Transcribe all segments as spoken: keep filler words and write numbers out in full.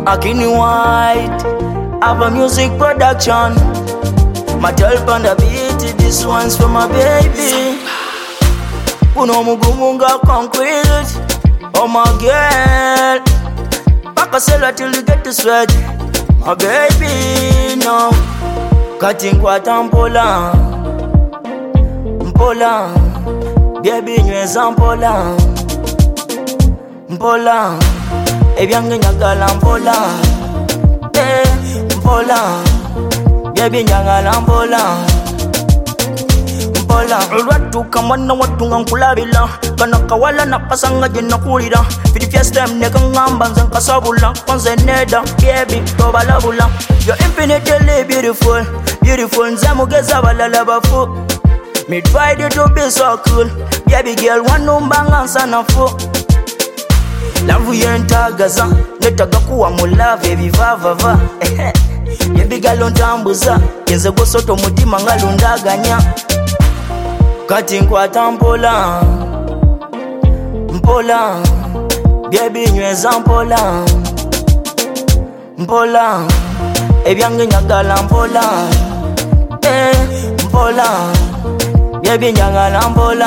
Akini White, Abba Music Production. My help on the beat, this one's for my baby. Uno mugumunga concrete, oh my girl. Pakasela till you get to sweat, my baby, no. Cutting kwata mpola, mpola, baby nyweza mpola, mpola, ebyange nyagala mpola, eh, mpola, baby nyagala mpola, mpola. Olwatuka mwana watunga nkulabila, kana kawala nakasanga gye nakulira. For the first time neka ngamba nze nkasabula, konze neda, baby tobalabula. You're infinitely beautiful, beautiful nze mugeza abalala bafu. Me tried it to be so cool, baby girl wanumbanga nsanafu. Love yentagaza, netaga kuwa mu love ebivavava. Baby girl ontambuza, yenze gosoto mutima nga lundaganya. Kati nkwata mpola, mpola, baby nyweza mpola, mpola, ebyange nyagala mpola, eh, mpola, baby nyagala mpola,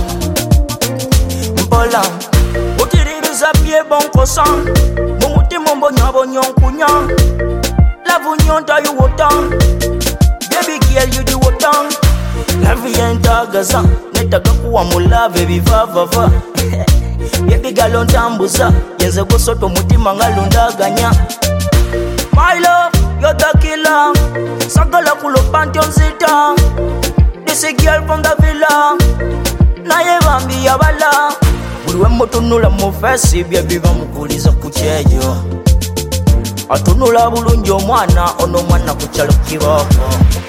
mpola. Utiribiza bye bonkosa, mumutima mbonya bonya nkunya. Love nyonta you wotan, baby girl you do wotan. Love yentagaza, netaga kuwa mu love ebivavava. Baby girl ontambuza, yenze gosoto mutima nga lundaganya. My love, you're the killer. Sagala kulo pantheon zita. This a girl from the villa. Naye bambi yabala. Buli wemutunula mu face baby bamukuliza ku kyejo. Atunula bulungi omwana, ono mwana ku kyalo kiboko.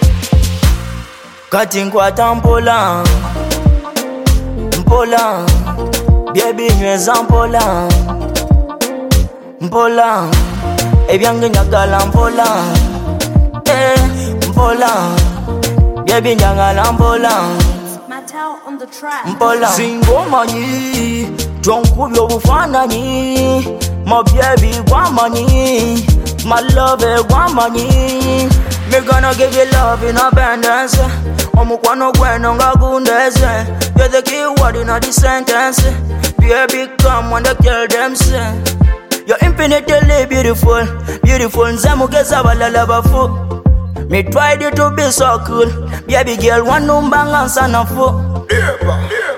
Kati nkwata mpola, mpola, baby nyweza mpola, mpola, ebyange nyagala mpola, eh, mpola, baby nyagala mpola, mpola. Singomanyi, tonkubya obufaananyi, my baby gwamanyi, my love gwamanyi. Me gonna give you love in abundance. Omukwano gweno nga gundeze. You're the key word in the sentence. Baby come when they kill them say. You're infinitely beautiful, beautiful nze mugeza abalala bafu. Me tried it to be so cool, baby girl wanumbanga nsanafu.